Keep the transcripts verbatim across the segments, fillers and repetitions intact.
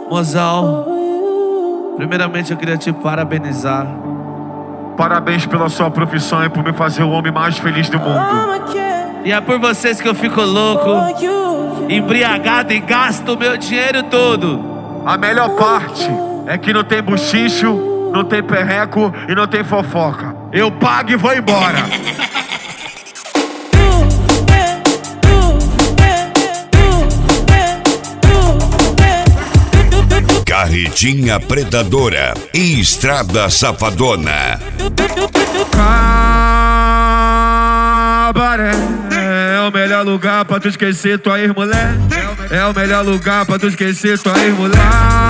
Mozão, primeiramente eu queria te parabenizar. Parabéns pela sua profissão e por me fazer o homem mais feliz do mundo. E é por vocês que eu fico louco, embriagado e gasto o meu dinheiro todo. A melhor parte é que não tem buchicho, não tem perreco e não tem fofoca. Eu pago e vou embora. Carretinha Predadora e Estrada Safadona. Cabaré é o melhor lugar pra tu esquecer tua ex-mulher. É o melhor lugar pra tu esquecer tua ex-mulher.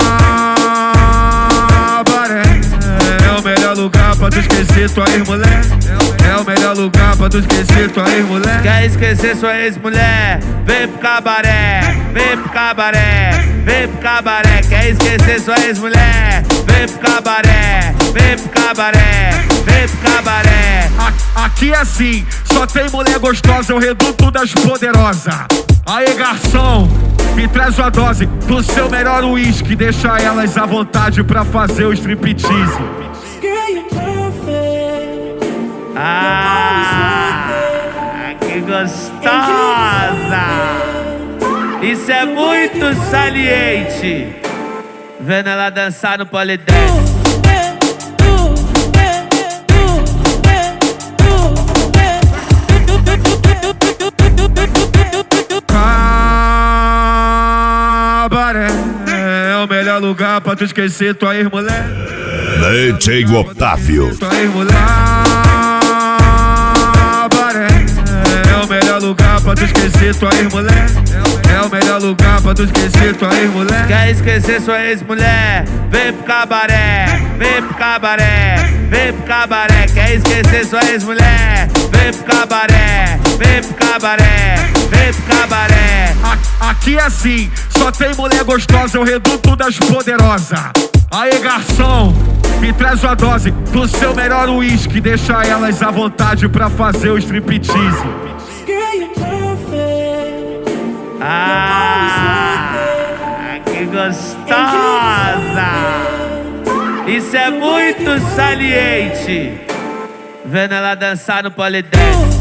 Cabaré é o melhor lugar pra tu esquecer tua ex-mulher. É o melhor lugar pra tu esquecer tua ex-mulher. Quer esquecer sua ex-mulher? Vem pro cabaré, vem pro cabaré, vem pro cabaré. Quer esquecer sua ex-mulher? Vem pro cabaré, vem pro cabaré, vem pro cabaré. Aqui é assim, só tem mulher gostosa, é o reduto das poderosas. Aê, garçom, me traz uma dose do seu melhor uísque. Deixa elas à vontade pra fazer o striptease. Ah, que gostosa! Isso é muito saliente. Vendo ela dançar no polidense. Cabaré é o melhor lugar pra tu esquecer tua ex-mulher. D J Otávio. Tua ex-mulher. Cabaré é o melhor lugar pra tu esquecer tua ex-mulher. É o melhor lugar pra tu esquecer tua ex-mulher. Quer esquecer sua ex-mulher? Vem pro cabaré, vem pro cabaré, vem pro cabaré. Quer esquecer sua ex-mulher? Vem pro cabaré, vem pro cabaré, vem pro cabaré. Aqui é assim, só tem mulher gostosa, é o reduto das poderosas. Aê, garçom, me traz uma dose do seu melhor uísque. Deixa elas à vontade pra fazer o striptease. Ah, que gostosa! Isso é muito saliente. Vendo ela dançar no polidense.